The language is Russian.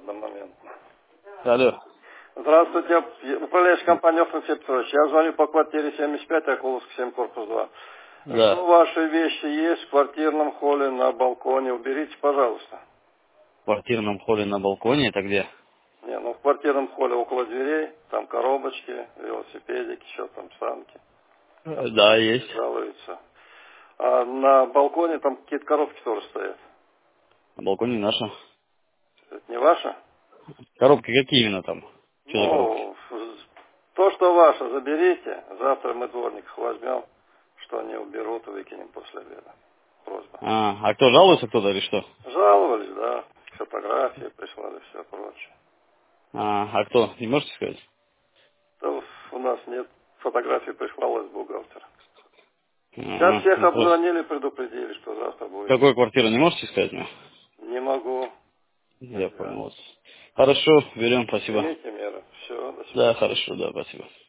одномоментно. Алло. Здравствуйте, управляющая компания Оффенсеп Петрович. Я звоню по квартире 75, Акуловск 7, корпус 2. Да. Что ваши вещи есть в квартирном холле на балконе? Уберите, пожалуйста. В квартирном холле на балконе, это где? Не, ну в квартирном холле около дверей, там коробочки, велосипедики, еще там санки. Да, есть. Жалуются. А на балконе там какие-то коробки тоже стоят. На балконе наша. Это не ваше? Коробки какие именно там? Что за коробки? Ну, то, что ваше, заберите. Завтра мы дворников возьмем, что они уберут и выкинем после обеда. Просьба. А кто, жалуется кто-то или что? Жаловались, да. Фотографии прислали, все прочее. А кто, не можете сказать? То у нас нет фотографий, прислалась бухгалтер. Сейчас всех Ну, просто. обзвонили, предупредили, что завтра будет. Какую квартиру, не можете сказать мне? Не могу. Я Нельзя. понял. Хорошо, берем, спасибо. Примите меры. Все, до Да, свидания. хорошо, да, спасибо.